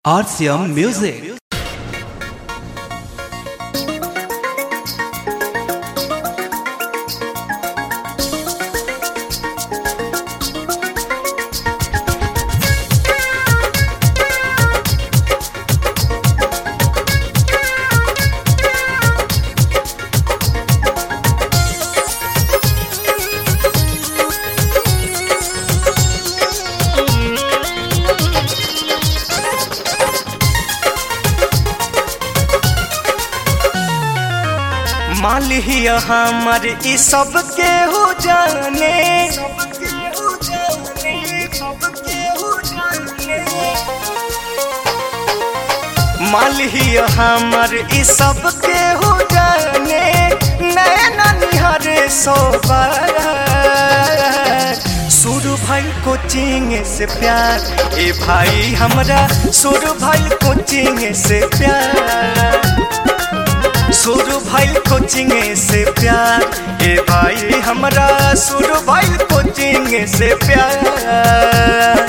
RCM Music. मालिया हमर ई सब के हो जाने मालिया हमर ई सब के हो जाने नैना निहारे सोबर शुरू भइल कोचिंग से प्यार ए भाई हमरा शुरू भइल कोचिंग से प्यार शुरू भइल कोचिंग से प्यार ए भाई हमरा शुरू भइल कोचिंग से प्यार।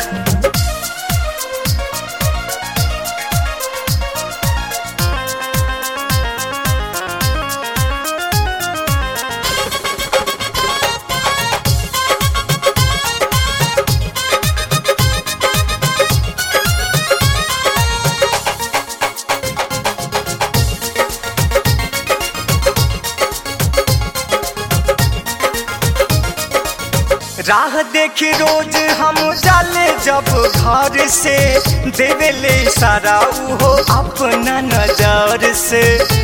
राह देखी रोज हम जाले जब घर से देवेले सारा उहो अपना नजर से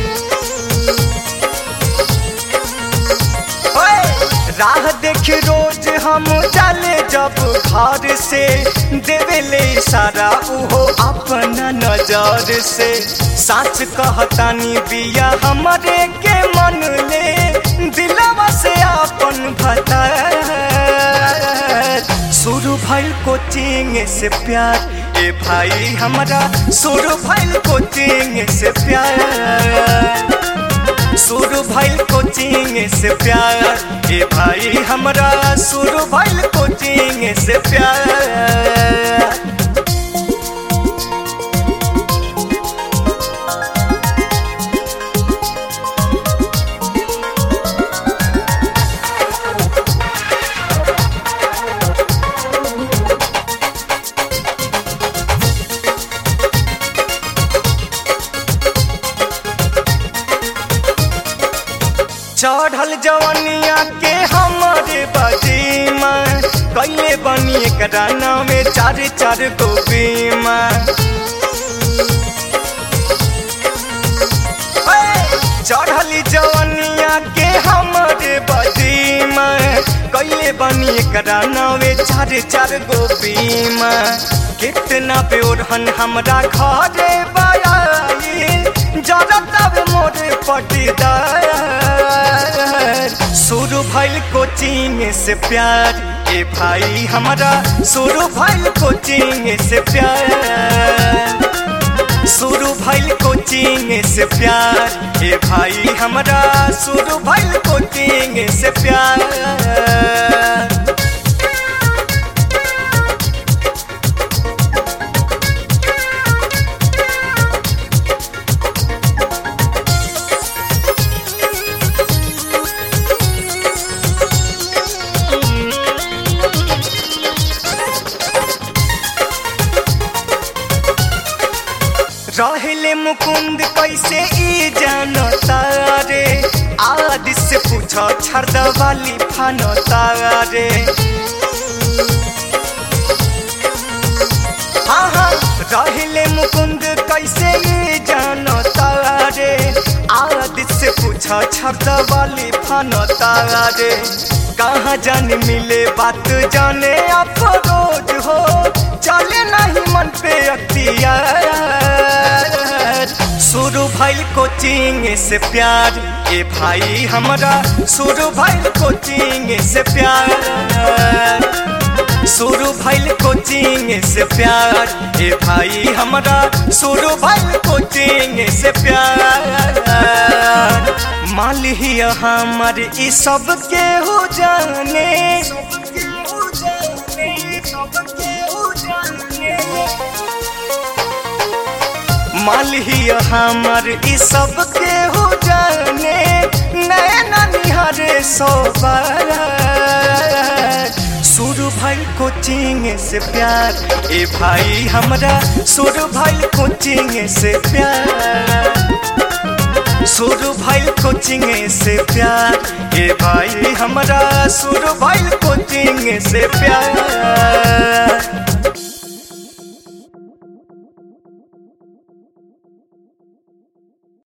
राह देखी रोज हम जाले जब घर से देवेले सारा उहो अपना नजर से सच कहतानी बिया हमरे के मन ले दिलवा से अपन भता शुरू भइल कोचिंग से प्यार ए भाई हमरा शुरू भइल कोचिंग से प्यार शुरू भइल कोचिंग से प्यार ए भाई हमरा शुरू भइल कोचिंग से प्यार। चढ़ल जवनिया के हमारे बजीमा कैले बनी एकरा नामे चार चार गो बीमा चढ़ल जवनिया के हमारे बजीमा कैले बनी एकरा नामे चार चार गो बीमा कितना बेओढ़न हमरा घरे बयाई जरा तब मोरे पटीदार शुरू भइल कोचिंग से प्यार ए भाई हमरा शुरू भइल कोचिंग से प्यार शुरू भइल कोचिंग से प्यार ए भाई हमरा शुरू भइल कोचिंग से प्यार। रहले मुकुंद कैसे ई जानता रे आदि से पूछो छर्द वाली फानता रे हाँ हाँ रहले मुकुंद कैसे ई जानता रे आदि से पूछो छर्द वाली फानता रे कहाँ जाने मिले बात जाने अफरोज हो चले नहीं मन पे अख्तियार शुरू भइल कोचिंग से प्यार ए भाई हमरा शुरू भइल कोचिंग से प्यार शुरू भइल कोचिंग से प्यार ए भाई हमरा शुरू भइल कोचिंग से प्यार। मालिया हमर ई सब के हो जाने मालिया हमर ई सब के हो जाने नैना निहारे सोबर शुरू भइल कोचिंग से प्यार ए भाई हमरा शुरू भइल कोचिंग से प्यार शुरू भइल कोचिंग से प्यार ए भाई हमरा शुरू भइल कोचिंग से प्यार